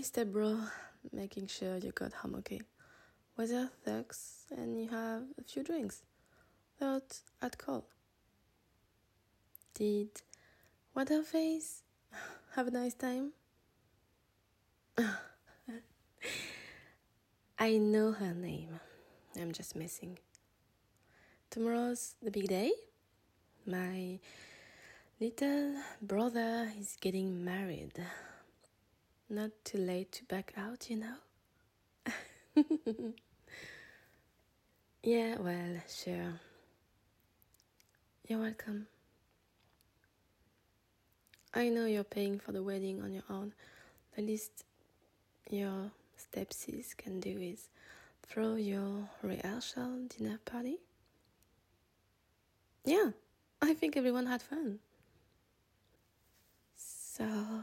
step bro, making sure you got home okay. Weather thugs and you have a few drinks. Thought I'd call. Did Waterface have a nice time? I know her name. I'm just messing. Tomorrow's the big day. My little brother is getting married. Not too late to back out, you know? Yeah, well, sure. You're welcome. I know you're paying for the wedding on your own. The least your stepsis can do is throw your rehearsal dinner party. Yeah, I think everyone had fun. So,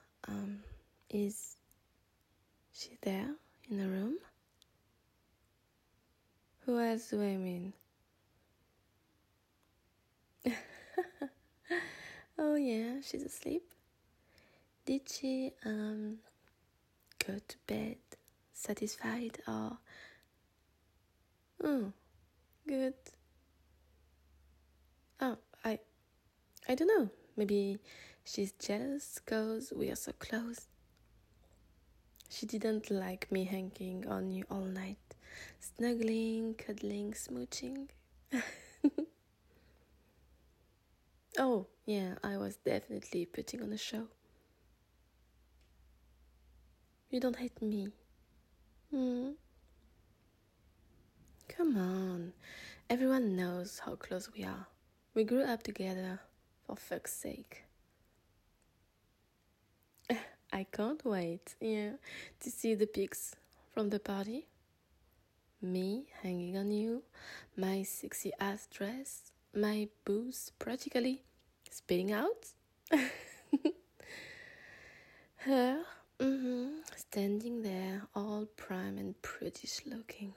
is she there in the room? Who else do I mean? Oh yeah, she's asleep. Did she go to bed satisfied or good? Oh, I don't know. Maybe she's jealous cause we are so close. She didn't like me hanging on you all night, snuggling, cuddling, smooching. Oh, yeah, I was definitely putting on a show. You don't hate me. Come on. Everyone knows how close we are. We grew up together, for fuck's sake. I can't wait, to see the pics from the party. Me hanging on you, my sexy ass dress, my boobs practically spitting out. Her, standing there all prime and prudish looking.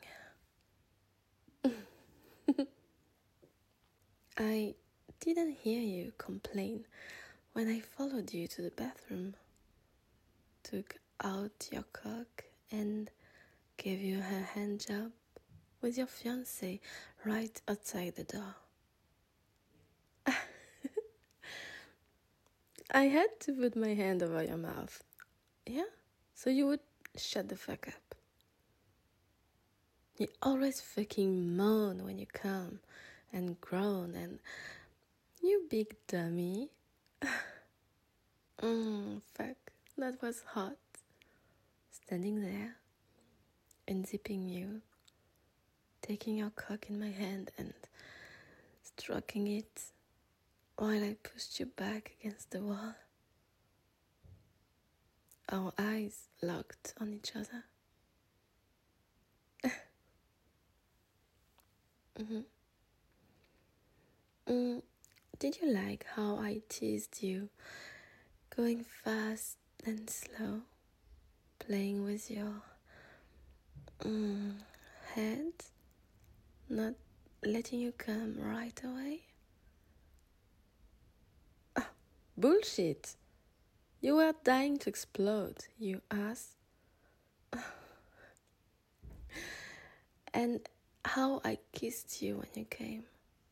I didn't hear you complain when I followed you to the bathroom, took out your cock and gave you a hand job with your fiancé right outside the door. I had to put my hand over your mouth, so you would shut the fuck up. You always fucking moan when you come and groan and you big dummy. Fuck, that was hot. Standing there, unzipping you, taking your cock in my hand and stroking it while I pushed you back against the wall. Our eyes locked on each other. Did you like how I teased you, going fast and slow, playing with your head, not letting you come right away? Bullshit! You were dying to explode, you ass. And how I kissed you when you came.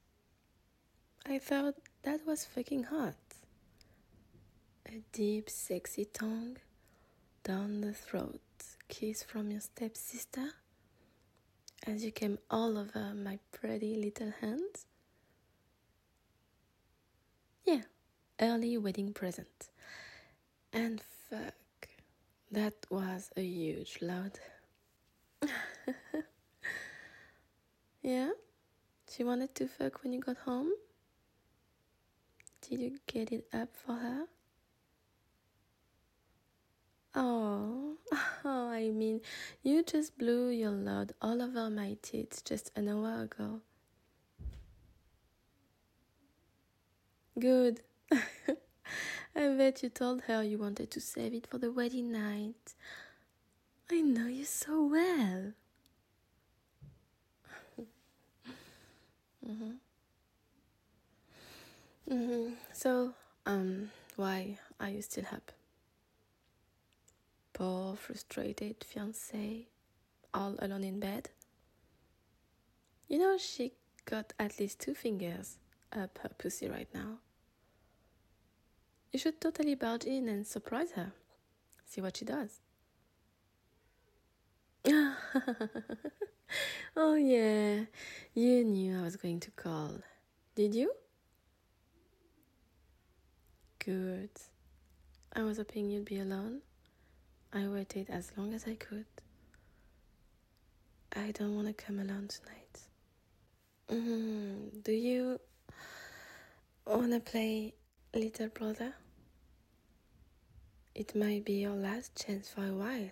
I thought that was fucking hot. A deep, sexy tongue down the throat, kiss from your stepsister as you came all over my pretty little hands. Yeah, early wedding present. And fuck, that was a huge load. Yeah? She wanted to fuck when you got home? Did you get it up for her? Oh, I mean, you just blew your load all over my tits just an hour ago. Good. I bet you told her you wanted to save it for the wedding night. I know you so well. So, why are you still up? poor, frustrated fiancé, all alone in bed. You know, she got at least 2 fingers up her pussy right now. You should totally barge in and surprise her. See what she does. Oh yeah, you knew I was going to call. Did you? Good. I was hoping you'd be alone. I waited as long as I could. I don't want to come alone tonight. Do you want to play Little Brother? It might be your last chance for a while.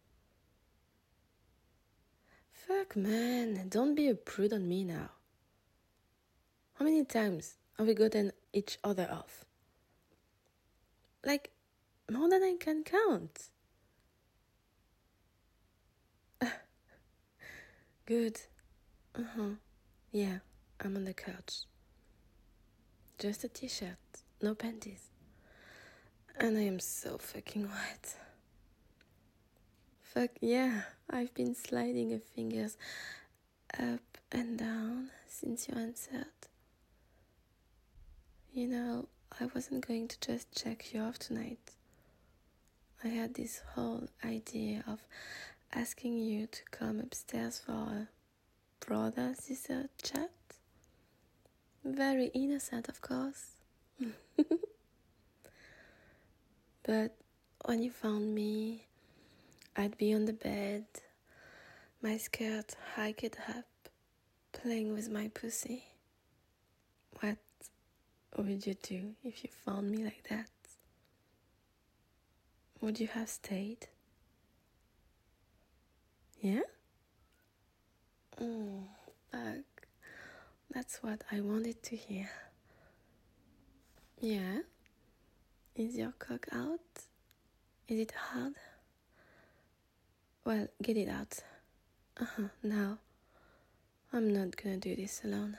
Fuck man, don't be a prude on me now. How many times have we gotten each other off? Like, more than I can count. Good. Yeah, I'm on the couch. Just a t-shirt, no panties. And I am so fucking wet. Fuck yeah, I've been sliding your fingers up and down since you answered. You know, I wasn't going to just check you off tonight. I had this whole idea of asking you to come upstairs for a brother-sister chat. Very innocent, of course. But when you found me, I'd be on the bed, my skirt hiked up, playing with my pussy. What would you do if you found me like that? Would you have stayed? Yeah? Fuck. That's what I wanted to hear. Yeah? Is your cock out? Is it hard? Well, get it out. Now. I'm not gonna do this alone.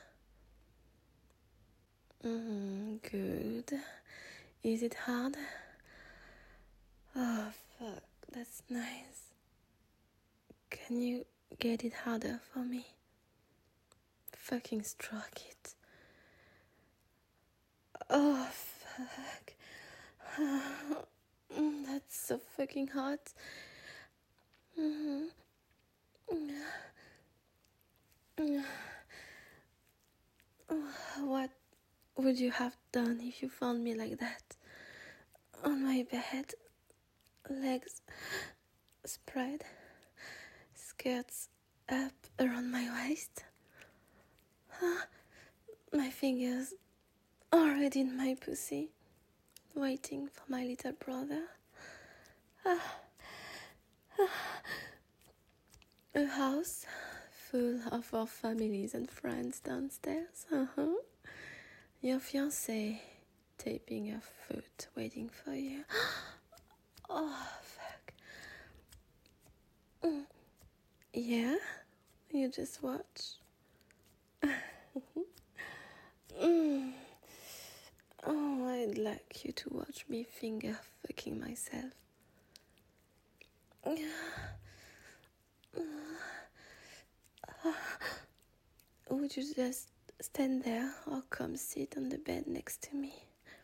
Good. Is it hard? Oh, fuck. That's nice. Can you get it harder for me? Fucking stroke it. Oh, fuck. That's so fucking hot. What would you have done if you found me like that? On my bed, legs spread, skirts up around my waist, my fingers already in my pussy, waiting for my little brother. A house full of our families and friends downstairs. Your fiancé taping your foot, waiting for you. Oh, fuck. Yeah? You just watch? Oh, I'd like you to watch me finger fucking myself. Would you just stand there or come sit on the bed next to me?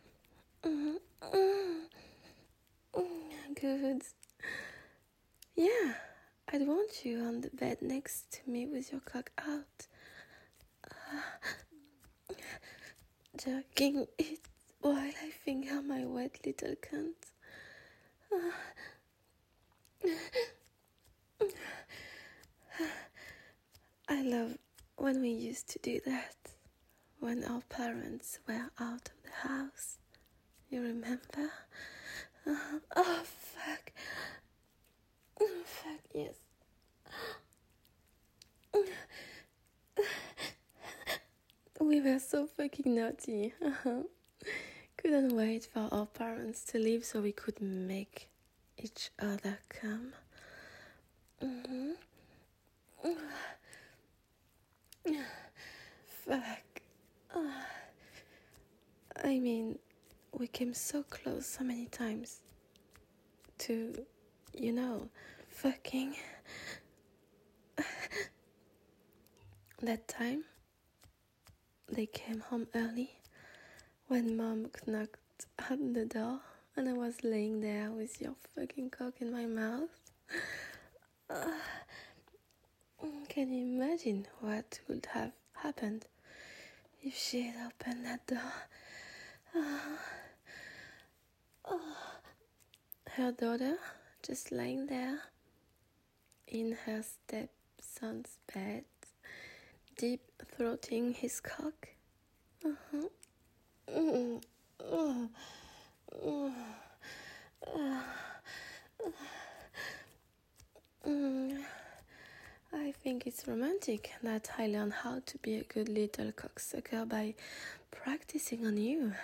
Good. Yeah, I'd want you on the bed next to me with your cock out. Jerking it while I finger my wet little cunt. I love when we used to do that, when our parents were out of the house. You remember? Oh, fuck. Fuck, yes. We were so fucking naughty. Couldn't wait for our parents to leave so we could make each other come. Fuck. I mean, we came so close so many times to You know, fucking. That time, they came home early when Mom knocked at the door and I was laying there with your fucking cock in my mouth. Can you imagine what would have happened if she had opened that door? Her daughter just lying there in her stepson's bed, deep throating his cock. I think it's romantic that I learned how to be a good little cocksucker by practicing on you.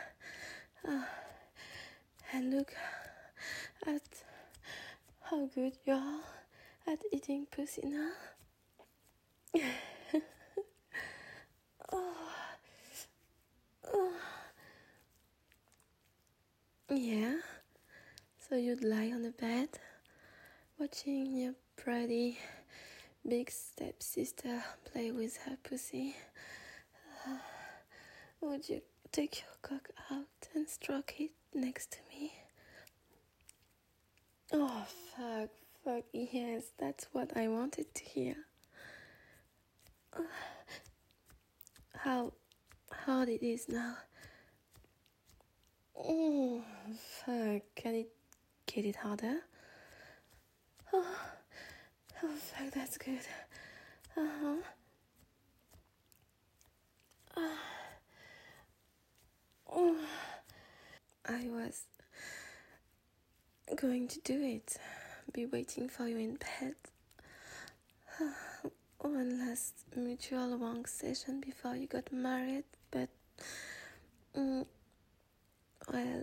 And look at how good you are at eating pussy now. Yeah, so you'd lie on the bed watching your pretty big stepsister play with her pussy. Would you take your cock out and stroke it next to me? Oh, fuck, yes, that's what I wanted to hear. How hard it is now. Oh, fuck, can it get it harder? Oh, fuck, that's good. I was going to do it. Be waiting for you in bed. One last mutual wank session before you got married, but well,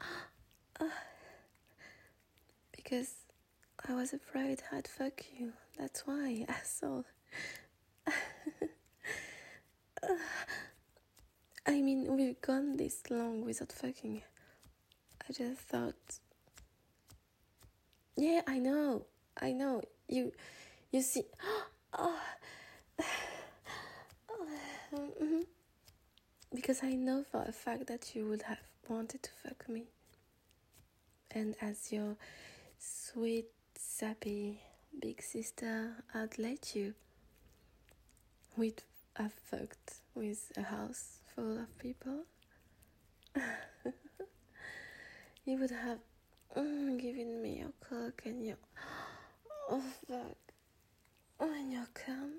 because I was afraid I'd fuck you. That's why, asshole. I mean, we've gone this long without fucking. I just thought. Yeah, I know. You see. Because I know for a fact that you would have wanted to fuck me. And as your sweet, sappy big sister, I'd let you. We'd have fucked with a house full of people. You would have given me your cock and your and your cum.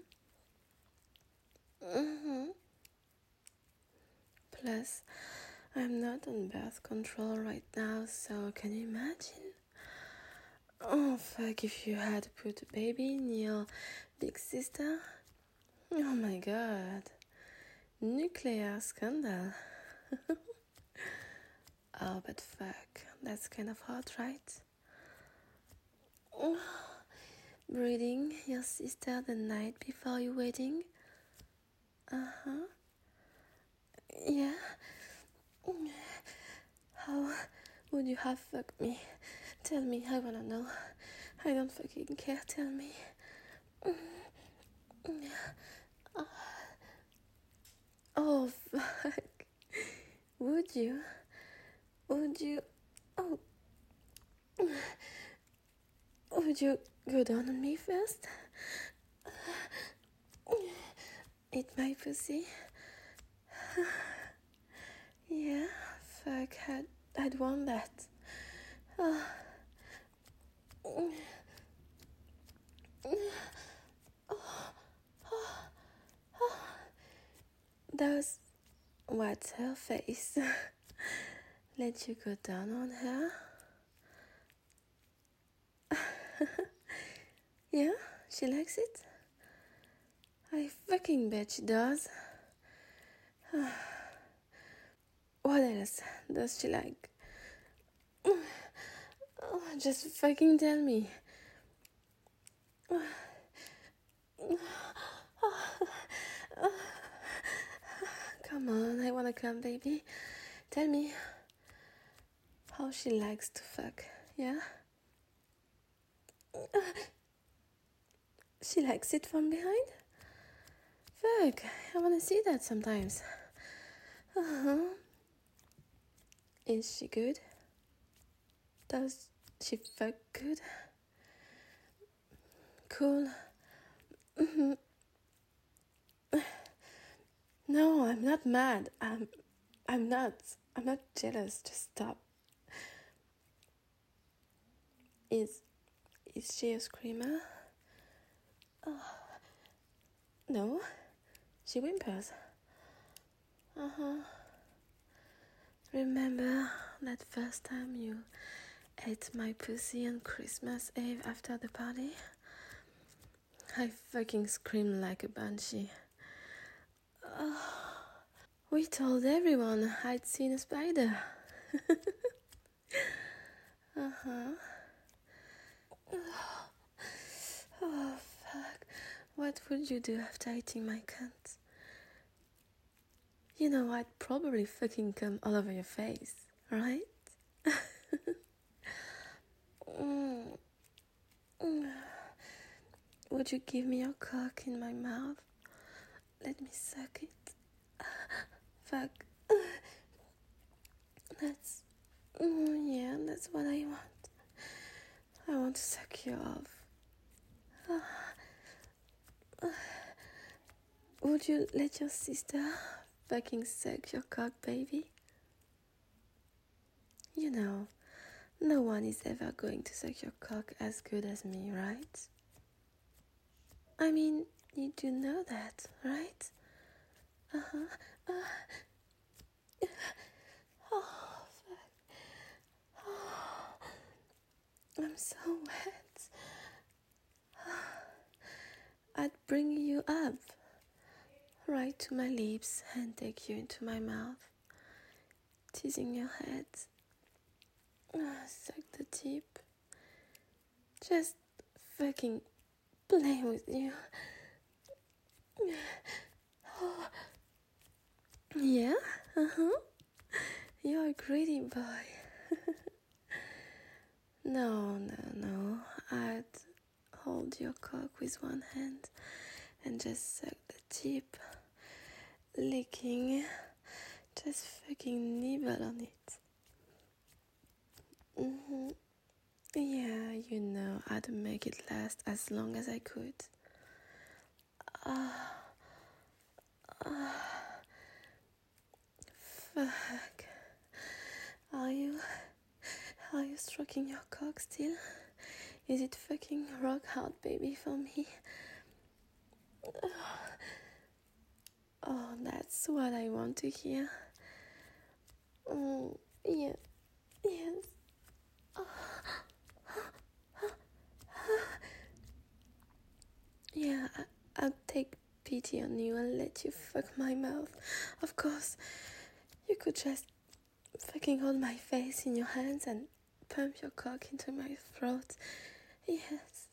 Plus, I'm not on birth control right now, so can you imagine? Oh fuck, if you had put a baby in your big sister? Oh my god. Nuclear scandal. Oh, but fuck, that's kind of hot, right? Breeding your sister the night before your wedding? Yeah. How would you have fucked me? Tell me, I wanna know. I don't fucking care, tell me. Oh, fuck. Would you? Oh. Would you go down on me first? Eat my pussy? Yeah, fuck, I'd want that. Does what's her face? Let you go down on her? Yeah, she likes it? I fucking bet she does. What else does she like? Just fucking tell me. Come on, I wanna come, baby. Tell me how she likes to fuck, yeah? She likes it from behind? Fuck, I wanna see that sometimes. Uh-huh. Is she good? Does she fuck good? Cool. No, I'm not mad. I'm not. I'm not jealous. Just stop. Is she a screamer? No. She whimpers. Uh-huh. Remember that first time you ate my pussy on Christmas Eve after the party? I fucking screamed like a banshee. We told everyone I'd seen a spider. Uh-huh. Oh, fuck. What would you do after eating my cunt? You know, I'd probably fucking come all over your face, right? Would you give me your cock in my mouth? Let me suck it. Fuck. That's... yeah, that's what I want. I want to suck you off. Would you let your sister fucking suck your cock, baby? You know, no one is ever going to suck your cock as good as me, right? I mean, you do know that, right? Uh-huh. Oh, fuck. Oh, I'm so wet. I'd bring you up right to my lips and take you into my mouth, teasing your head. Suck the tip. Just fucking play with you. Yeah? Uh-huh. You're a greedy boy. No. I'd hold your cock with one hand and just suck the tip, licking, just fucking nibble on it. Yeah, you know, I'd make it last as long as I could. Fuck. Are you stroking your cock still? Is it fucking rock hard, baby, for me? Oh, that's what I want to hear. Yeah, yes. Yeah, I'll take pity on you and let you fuck my mouth. Of course, you could just fucking hold my face in your hands and pump your cock into my throat. Yes.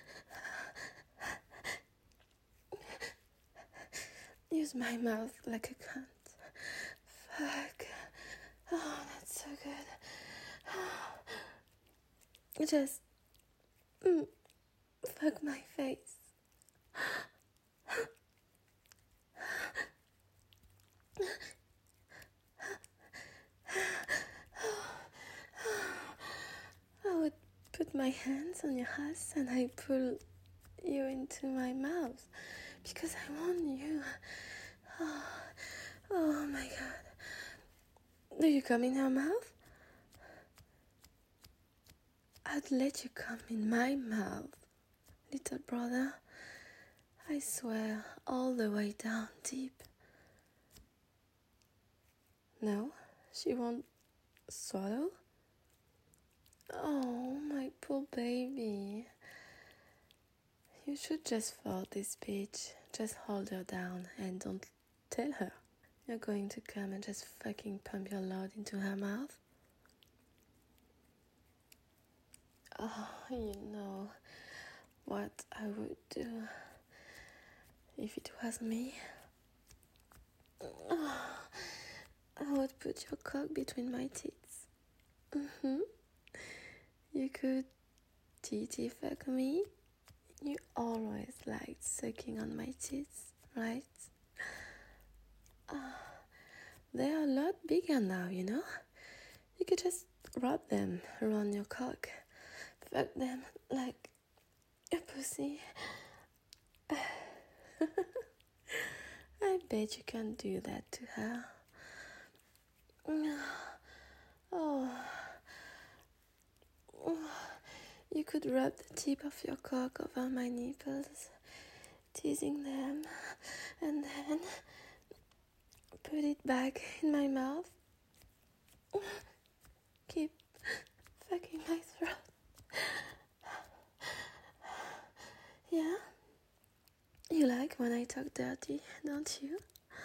Use my mouth like a cunt. Fuck. Oh, that's so good. Just fuck my face. I would put my hands on your ass and I pull you into my mouth because I want you. Oh my god. Do you come in her mouth? I'd let you come in my mouth, little brother. I swear, all the way down deep. No, she won't swallow? Oh, my poor baby. You should just fall this bitch. Just hold her down and don't tell her. You're going to come and just fucking pump your load into her mouth? Oh, you know what I would do if it was me. Oh, I would put your cock between my teeth. You could titty fuck me? You always liked sucking on my tits, right? They are a lot bigger now, you know? You could just rub them around your cock. Fuck them like a pussy. I bet you can't do that to her. Oh. You could rub the tip of your cock over my nipples, teasing them, and then put it back in my mouth. Keep fucking my throat. Yeah? You like when I talk dirty, don't you?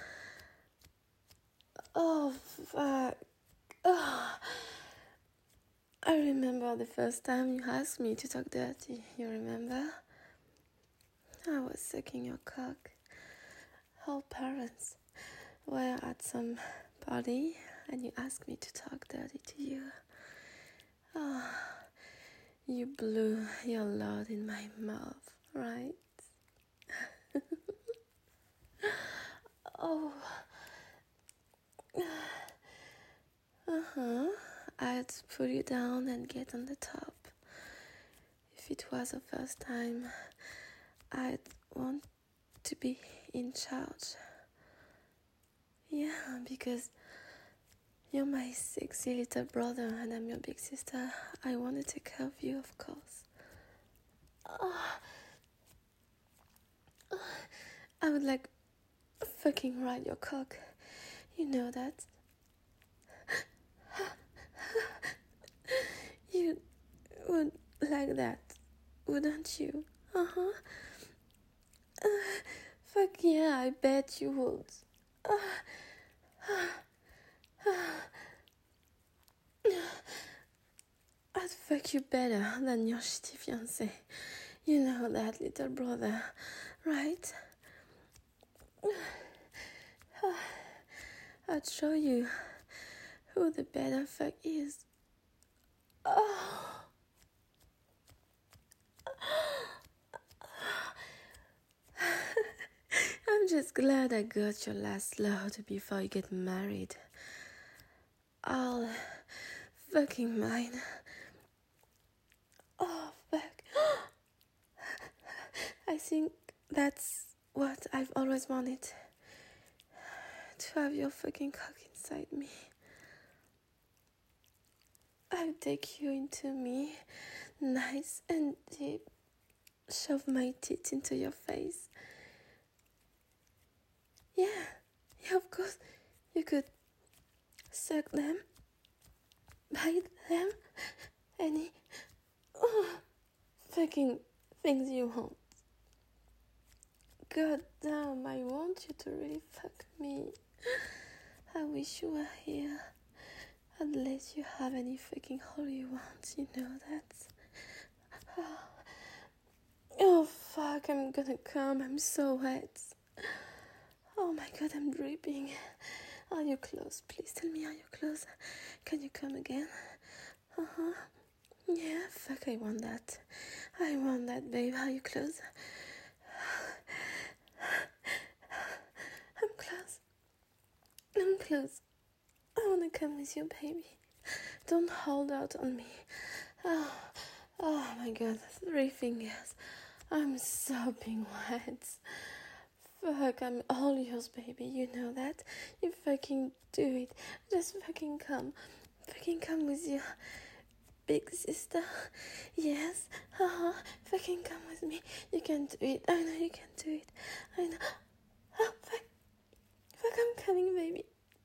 Oh, fuck. Oh. I remember the first time you asked me to talk dirty. You remember? I was sucking your cock. Our parents were at some party and you asked me to talk dirty to you. Oh, you blew your load in my mouth, right? Oh. I'd put you down and get on the top. If it was the first time, I'd want to be in charge. Yeah, because you're my sexy little brother and I'm your big sister. I want to take care of you, of course. I would like fucking ride your cock. You know that. You would like that, wouldn't you? Fuck yeah, I bet you would. I'd fuck you better than your shitty fiancé. You know that, little brother, right? I'd show you who the better fuck is. I'm just glad I got your last load before you get married. I'll fucking mine. Oh, fuck. I think that's what I've always wanted. To have your fucking cock inside me. I'll take you into me, nice and deep. Shove my teeth into your face. Yeah, of course. You could suck them, bite them, any fucking things you want. God damn, I want you to really fuck me. I wish you were here. I'd let you have any fucking hole you want, you know that. Oh fuck, I'm gonna come, I'm so wet. Oh my god, I'm dripping. Are you close? Please tell me, are you close? Can you come again? Yeah, fuck, I want that. I want that, babe. Are you close? I'm close. I'm close. I wanna come with you, baby. Don't hold out on me. Oh my god, 3 fingers. I'm sopping wet. Fuck, I'm all yours, baby. You know that. You fucking do it. Just fucking come. Fucking come with your big sister. Yes. Fucking come with me. You can do it. I know you can do it. I know. Oh, fuck. Fuck, I'm coming, baby.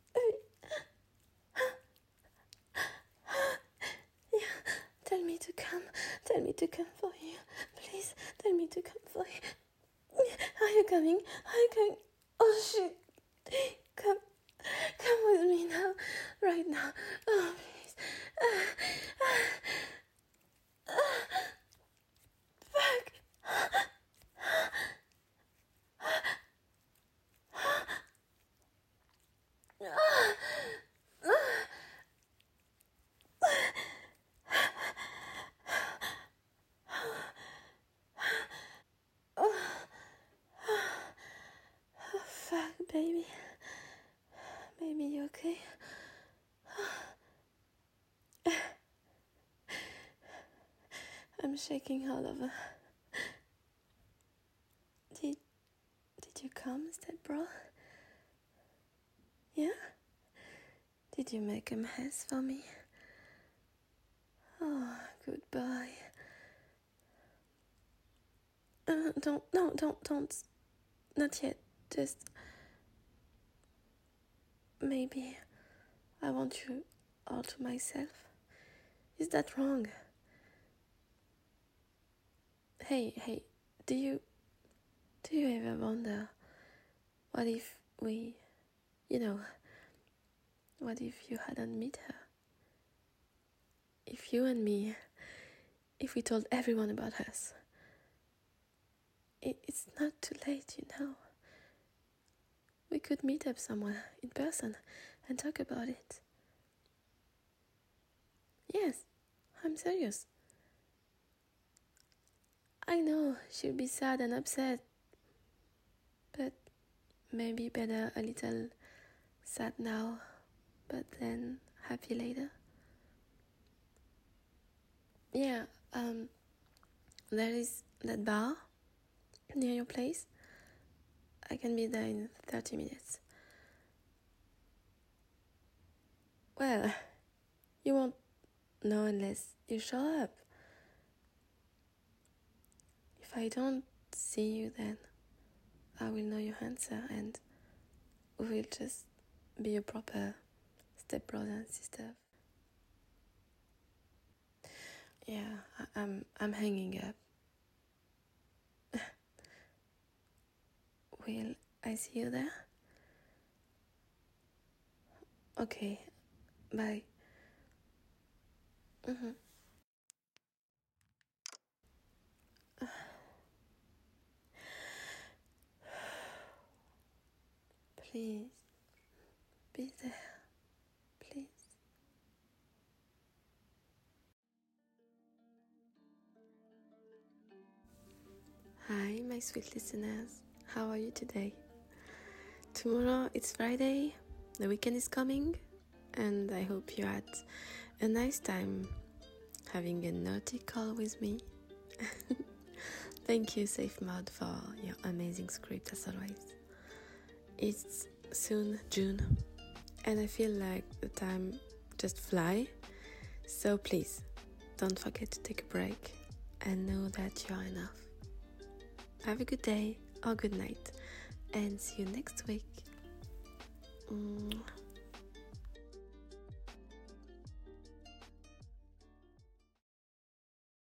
Yeah. Tell me to come. Tell me to come for you. Please, tell me to come for you. Are you coming? Are you coming? Oh shit. Come with me now. Right now. Oh, please. Fuck. I'm shaking all over. Did you come, stepbro? Yeah? Did you make a mess for me? Oh, goodbye. Don't. Not yet. Just maybe I want you all to myself. Is that wrong? Hey, do you ever wonder what if we, what if you hadn't met her? If you and me, if we told everyone about us? It's not too late, We could meet up somewhere in person and talk about it. Yes, I'm serious. I know she'll be sad and upset, but maybe better a little sad now, but then happy later. Yeah, there is that bar near your place. I can be there in 30 minutes. Well, you won't know unless you show up. If I don't see you then, I will know your answer and we will just be a proper stepbrother and sister. Yeah, I'm hanging up. Will I see you there? Okay, bye. Please, be there, please. Hi, my sweet listeners. How are you today? Tomorrow it's Friday, the weekend is coming, and I hope you had a nice time having a naughty call with me. Thank you, SafeMod, for your amazing script as always. It's soon June, and I feel like the time just fly. So please, don't forget to take a break and know that you are enough. Have a good day or good night, and see you next week.